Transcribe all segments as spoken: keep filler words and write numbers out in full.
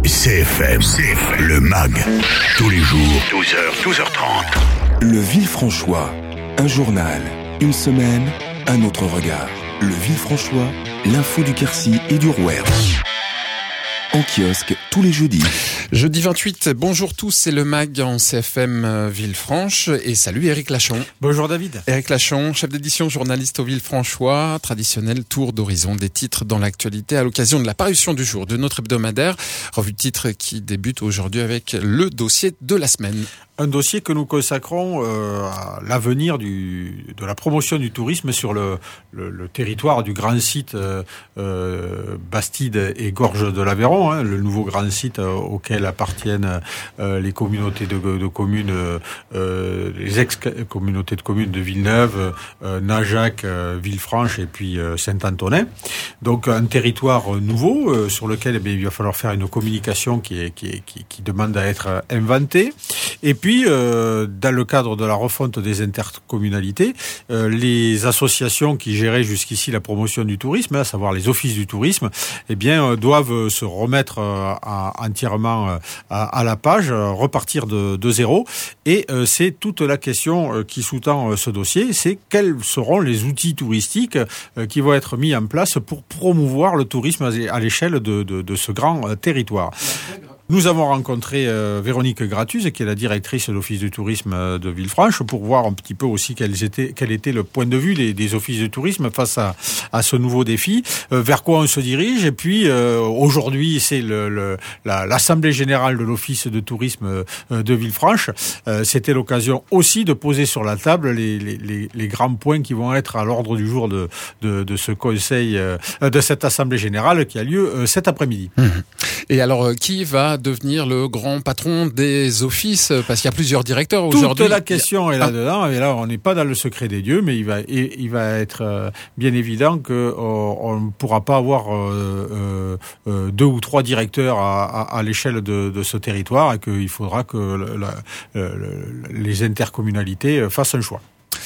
C F M, C F M, le M A G, tous les jours, douze heures, douze heures trente. Le Villefranchois, un journal, une semaine, un autre regard. Le Villefranchois, l'info du Quercy et du Rouergue. En kiosque tous les jeudis. Jeudi vingt-huit, bonjour tous, c'est le M A G en C F M Villefranche et salut Éric Lachon. Bonjour David. Éric Lachon, chef d'édition, journaliste au Villefranchois, traditionnel tour d'horizon des titres dans l'actualité à l'occasion de la parution du jour de notre hebdomadaire. Revue de titres qui débute aujourd'hui avec le dossier de la semaine. Un dossier que nous consacrons euh, à l'avenir du, de la promotion du tourisme sur le, le, le territoire du grand site euh, euh, Bastide et Gorges de l'Aveyron, hein, le nouveau grand site euh, auquel appartiennent euh, les communautés de, de communes, euh, les ex-communautés de communes de Villeneuve, euh, Najac, euh, Villefranche et puis euh, Saint-Antonin. Donc un territoire nouveau euh, sur lequel eh bien, il va falloir faire une communication qui, est, qui, est, qui, qui demande à être inventée. Et puis, euh, dans le cadre de la refonte des intercommunalités, euh, les associations qui géraient jusqu'ici la promotion du tourisme, à savoir les offices du tourisme, eh bien, euh, doivent se remettre euh, à, entièrement euh, à, à la page, euh, repartir de, de zéro. Et euh, c'est toute la question euh, qui sous-tend euh, ce dossier, c'est quels seront les outils touristiques euh, qui vont être mis en place pour promouvoir le tourisme à l'échelle de, de, de ce grand euh, territoire. Nous avons rencontré euh, Véronique Gratuz, qui est la directrice de l'Office du tourisme euh, de Villefranche, pour voir un petit peu aussi quels étaient, quel était le point de vue des, des offices de tourisme face à, à ce nouveau défi, euh, vers quoi on se dirige. Et puis euh, aujourd'hui, c'est le, le, la, l'Assemblée générale de l'Office de tourisme euh, de Villefranche. Euh, c'était l'occasion aussi de poser sur la table les, les, les, les grands points qui vont être à l'ordre du jour de, de, de ce conseil, euh, de cette Assemblée générale qui a lieu euh, cet après-midi. Mmh. Et alors, euh, qui va devenir le grand patron des offices, parce qu'il y a plusieurs directeurs aujourd'hui. Toute la question est là-dedans, et là on n'est pas dans le secret des dieux, mais il va, il va être euh, bien évident que oh, on ne pourra pas avoir euh, euh, deux ou trois directeurs à, à, à l'échelle de, de ce territoire, et qu'il faudra que le, la, le, les intercommunalités fassent un choix.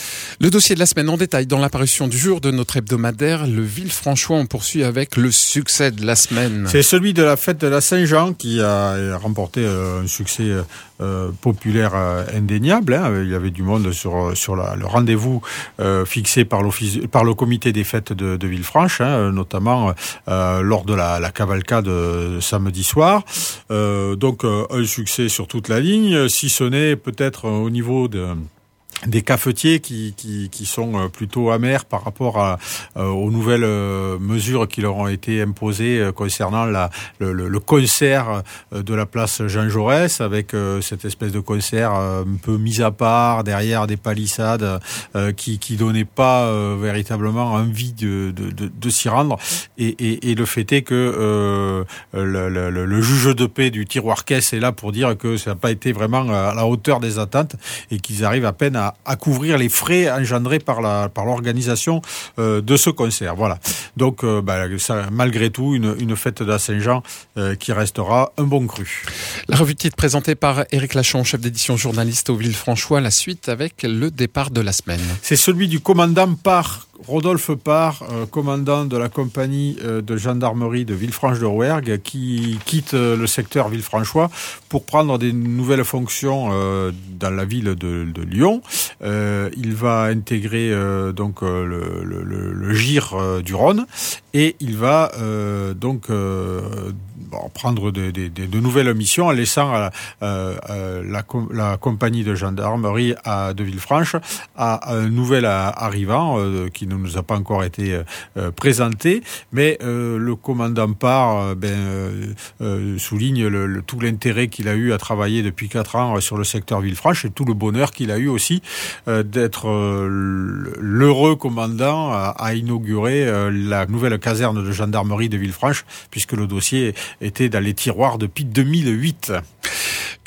Le dossier de la semaine en détail dans l'apparition du jour de notre hebdomadaire, le Villefranchois. On poursuit avec le succès de la semaine. C'est celui de la fête de la Saint-Jean qui a remporté un succès euh, populaire euh, indéniable. Hein. Il y avait du monde sur sur la, le rendez-vous euh, fixé par l'office, par le comité des fêtes de, de Villefranche, hein, notamment euh, lors de la, la cavalcade de samedi soir. Euh, donc euh, un succès sur toute la ligne, si ce n'est peut-être au niveau de des cafetiers qui, qui, qui sont plutôt amers par rapport à, euh, aux nouvelles euh, mesures qui leur ont été imposées euh, concernant la, le, le concert de la place Jean Jaurès, avec euh, cette espèce de concert euh, un peu mis à part derrière des palissades euh, qui qui donnait pas euh, véritablement envie de, de, de, de s'y rendre. Et, et, et le fait est que euh, le, le, le juge de paix du tiroir caisse est là pour dire que ça n'a pas été vraiment à la hauteur des attentes et qu'ils arrivent à peine à à couvrir les frais engendrés par la par l'organisation euh, de ce concert. Voilà. Donc euh, bah, ça, malgré tout une une fête de la Saint-Jean euh, qui restera un bon cru. La revue de titre présentée par Éric Lachon, chef d'édition journaliste au Villefranchois, la suite avec le départ de la semaine. C'est celui du commandant Parr, Rodolphe Parr, euh, commandant de la compagnie euh, de gendarmerie de Villefranche-de-Rouergue, qui quitte euh, le secteur villefranchois pour prendre des nouvelles fonctions euh, dans la ville de, de Lyon. Euh, il va intégrer euh, donc euh, le, le, le, le G I R euh, du Rhône et il va euh, donc euh, bon, prendre de, de, de, de nouvelles missions en laissant euh, euh, la, la compagnie de gendarmerie à, de Villefranche à un nouvel arrivant euh, qui ne nous a pas encore été euh, présenté, mais euh, le commandant Parr euh, ben, euh, euh, souligne le, le, tout l'intérêt qu'il a eu à travailler depuis quatre ans sur le secteur Villefranche et tout le bonheur qu'il a eu aussi euh, d'être euh, l'heureux commandant à, à inaugurer euh, la nouvelle caserne de gendarmerie de Villefranche, puisque le dossier était dans les tiroirs depuis deux mille huit.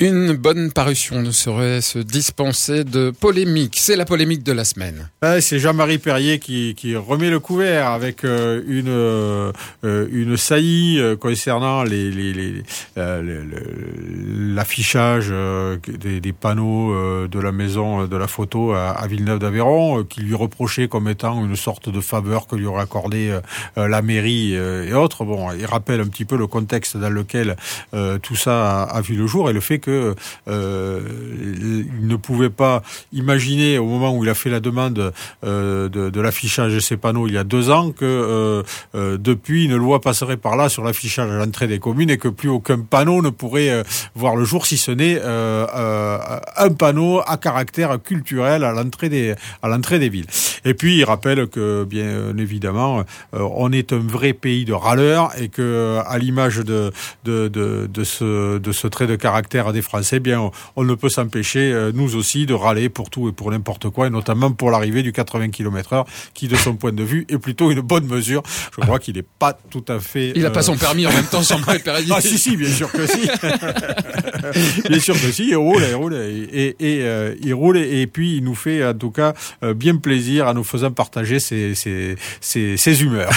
Une bonne parution ne saurait se dispenser de polémique. C'est la polémique de la semaine. Ouais, c'est Jean-Marie Perrier qui, qui remet le couvert avec euh, une euh, une saillie euh, concernant les, les, les, euh, les, les l'affichage euh, des, des panneaux euh, de la maison de la photo à, à Villeneuve-d'Aveyron, euh, qui lui reprochait comme étant une sorte de faveur que lui aurait accordé euh, la mairie euh, et autres. Bon, il rappelle un petit peu le contexte dans lequel euh, tout ça a, a vu le jour et le fait que Euh, il ne pouvait pas imaginer au moment où il a fait la demande euh, de, de l'affichage de ces panneaux il y a deux ans que euh, euh, depuis une loi passerait par là sur l'affichage à l'entrée des communes et que plus aucun panneau ne pourrait euh, voir le jour si ce n'est euh, euh, un panneau à caractère culturel à l'entrée des à l'entrée des villes. Et puis il rappelle que bien évidemment euh, on est un vrai pays de râleurs et que à l'image de de de de ce de ce trait de caractère des Français, bien, on, on ne peut s'empêcher, euh, nous aussi, de râler pour tout et pour n'importe quoi, et notamment pour l'arrivée du quatre-vingts kilomètres heure, qui, de son point de vue, est plutôt une bonne mesure. Je crois qu'il n'est pas tout à fait... Il n'a euh... pas son permis en même temps, Jean-Marie Perrier. Ah si, si, bien sûr que si. Bien sûr que si, il roule, il roule, et, et, et euh, il roule, et, et puis il nous fait, en tout cas, euh, bien plaisir en nous faisant partager ses, ses, ses, ses humeurs.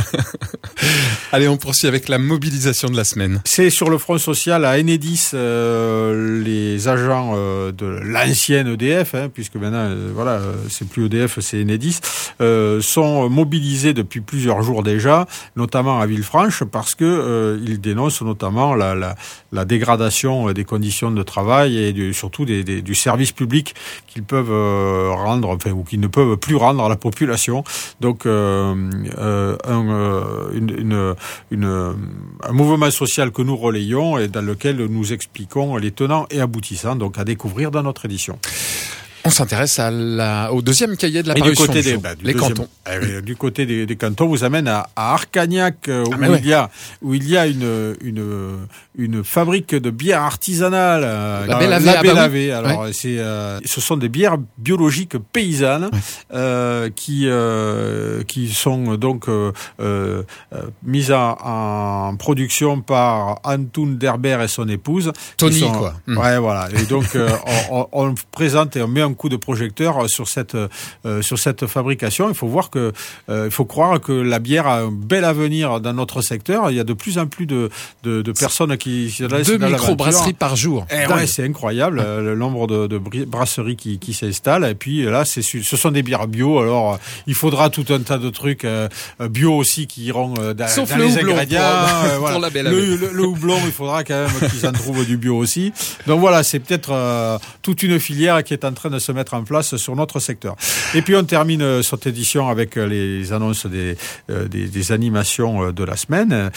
Allez, on poursuit avec la mobilisation de la semaine. C'est sur le front social à Enedis, euh, les agents euh, de l'ancienne E D F, hein, puisque maintenant, euh, voilà, euh, c'est plus E D F, c'est Enedis, euh, sont mobilisés depuis plusieurs jours déjà, notamment à Villefranche, parce que euh, ils dénoncent notamment la, la, la dégradation des conditions de travail et du, surtout des, des, du service public qu'ils peuvent euh, rendre, enfin, ou qu'ils ne peuvent plus rendre à la population. Donc, euh, euh, un, euh, une, une, une, un mouvement social que nous relayons et dans lequel nous expliquons les tenants et aboutissants, donc à découvrir dans notre édition. On s'intéresse à la, au deuxième cahier de la et parution du côté du des, jour, bah, du les deuxième, cantons. Euh, du côté des, des cantons, vous amène à, à Arcagnac, euh, ah où, ouais. il y a, où il y a une, une, une fabrique de bière artisanale. Euh, la Belle la Belle ah bah oui. Alors, ouais. c'est, euh, ce sont des bières biologiques paysannes ouais. euh, qui, euh, qui sont donc euh, euh, mises en, en production par Antoun Derber et son épouse. Tony, sont, quoi. Ouais, mmh. voilà. Et donc, euh, on, on présente et on met un coup de projecteur sur cette euh, sur cette fabrication. Il faut voir que euh, il faut croire que la bière a un bel avenir dans notre secteur. Il y a de plus en plus de de, de personnes qui s'y laissent deux micro-brasseries par jour. Et ouais, c'est incroyable ouais. le nombre de, de brasseries qui, qui s'installent. Et puis là, c'est ce sont des bières bio. Alors il faudra tout un tas de trucs euh, bio aussi qui iront euh, dans, Sauf dans le les houblon ingrédients. pour, euh, voilà. pour la belle le, le, le houblon, il faudra quand même qu'ils en trouvent du bio aussi. Donc voilà, c'est peut-être euh, toute une filière qui est en train de se mettre en place sur notre secteur. Et puis on termine cette édition avec les annonces des, euh, des, des animations de la semaine.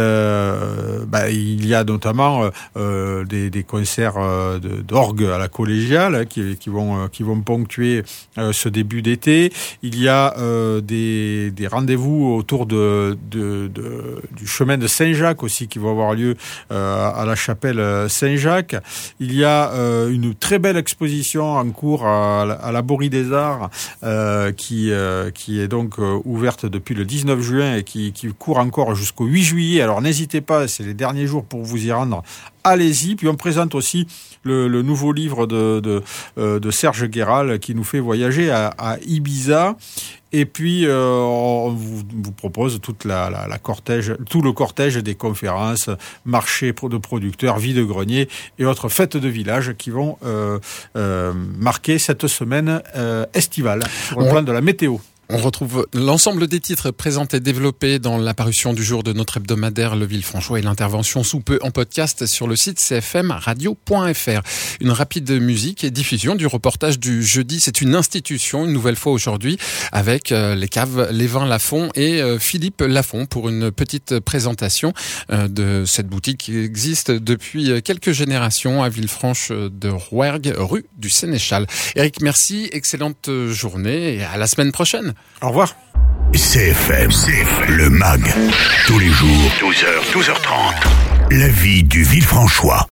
Euh, bah, il y a notamment euh, des, des concerts de, d'orgue à la collégiale qui, qui vont qui vont ponctuer euh, ce début d'été. Il y a euh, des, des rendez-vous autour de, de, de du chemin de Saint-Jacques aussi qui vont avoir lieu euh, à la chapelle Saint-Jacques. Il y a euh, une très belle exposition en cours à, à la Borie des Arts euh, qui euh, qui est donc euh, ouverte depuis le dix-neuf juin et qui, qui court encore jusqu'au huit juillet. Alors n'hésitez pas, c'est les derniers jours pour vous y rendre. Allez-y. Puis on présente aussi le, le nouveau livre de, de, euh, de Serge Guéral qui nous fait voyager à, à Ibiza. Et puis, euh, on vous, vous propose toute la, la, la cortège, tout le cortège des conférences, marchés de producteurs, vide-greniers et autres fêtes de village qui vont euh, euh, marquer cette semaine euh, estivale sur le plan de la météo. On retrouve l'ensemble des titres présentés et développés dans la parution du jour de notre hebdomadaire Le Villefranchois et l'intervention sous peu en podcast sur le site c f m radio point f r. Une rapide musique et diffusion du reportage du jeudi. C'est une institution, une nouvelle fois aujourd'hui, avec euh, les caves Les Vins Lafont et euh, Philippe Lafont pour une petite présentation euh, de cette boutique qui existe depuis quelques générations à Villefranche de Rouergue, rue du Sénéchal. Eric, merci, excellente journée et à la semaine prochaine. Au revoir. C F M, C F M, le M A G, tous les jours, douze heures, douze heures trente, la vie du Villefranchois.